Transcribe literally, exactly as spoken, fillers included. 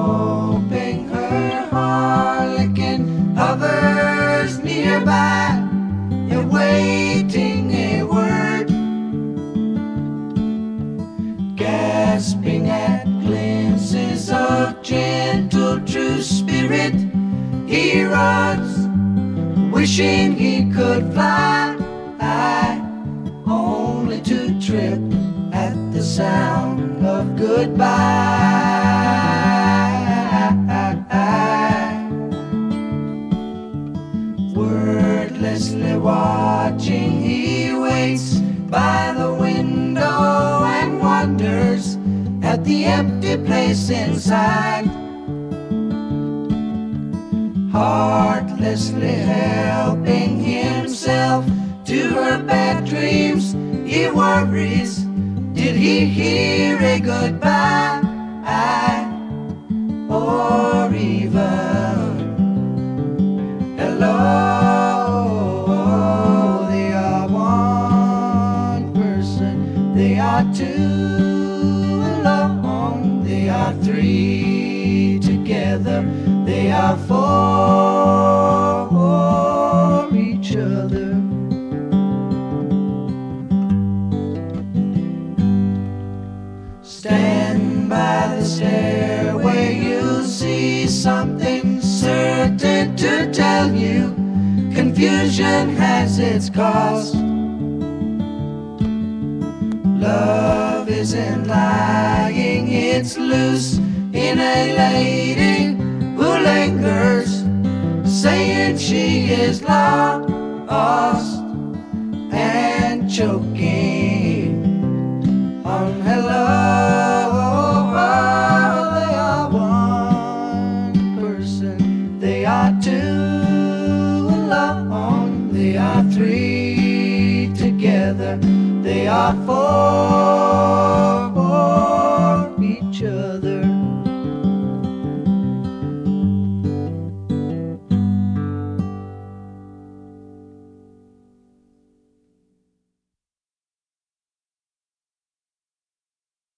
hoping her harlequin hovers nearby, awaiting a word, gasping at glimpses of gentle true spirit. He runs, wishing he could fly, only to trip at the sound of goodbye. Wordlessly watching, he waits by the window and wonders at the empty place inside. Heartlessly helping himself to her bad dreams, he worries, did he hear a goodbye? Or even hello? They are one person, they are two alone, they are three together, they are for each other. Stand by the stairway, you'll see something certain to tell you confusion has its cost. Love isn't lying, it's loose in a lady who lingers, saying she is lost and choking on hello. They are one person, they are two alone, they are three together, they are four.